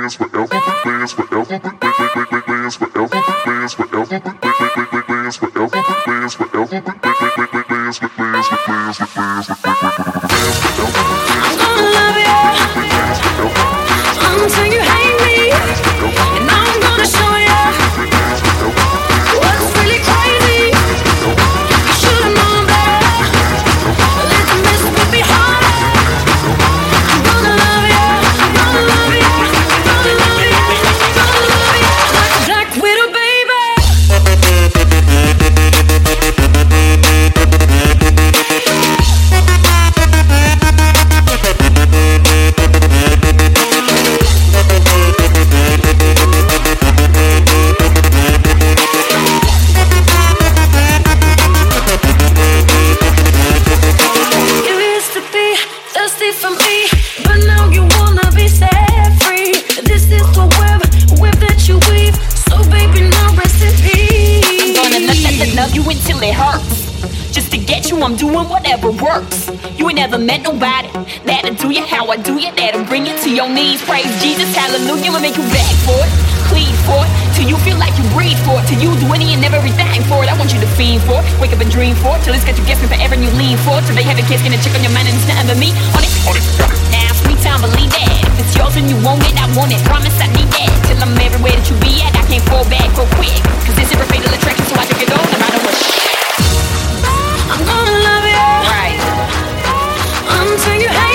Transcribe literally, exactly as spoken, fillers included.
until you hate me, and I'm gonna show you what's really crazy. You should've known better. Let the mess with me harder. I'm gonna love you, I'm gonna love you, I'm gonna love you, I'm gonna love you like a black widow, baby. For me, but now you wanna be set free. This is the web, web that you weave. So baby, now rest in peace. I'm gonna love, love, love you until it hurts. Just to get you, I'm doing whatever works. You ain't never met nobody that'll do you how I do you, that'll bring you to your knees. Praise Jesus, hallelujah, I'll make you beg for it, plead for it, till you feel like you breathe for it, till you do any and everything for it. I want you to fiend for it, wake up and dream for it, till it's got you guessing forever and you lean for it, till they have a kiss, get a chick on your mind and it's nothing but me on it, on it. Now sweet time, believe that. If it's yours and you want it, I want it. Promise I need that, till I'm everywhere that you be at. I can't fall back real quick, cause this is a fatal attraction, so I take it on no matter what. I'm gonna love you, Right, until you have